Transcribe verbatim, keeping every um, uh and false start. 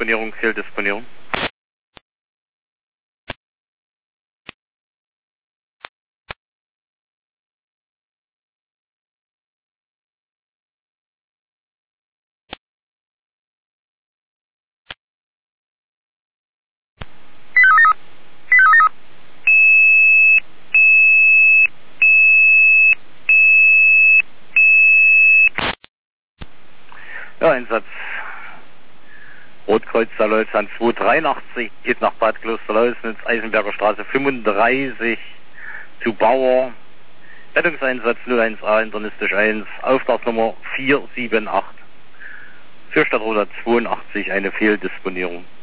Fehldisponierung, Fehldisponierung. Ja, Einsatz Rotkreuz Salolzan zwei dreiundachtzig geht nach Bad Klosterlausnitz, Eisenberger Straße fünfunddreißig zu Bauer. Rettungseinsatz null eins A, internistisch eins, Auftragsnummer vier sieben acht. Für Stadtroute zweiundachtzig eine Fehldisponierung.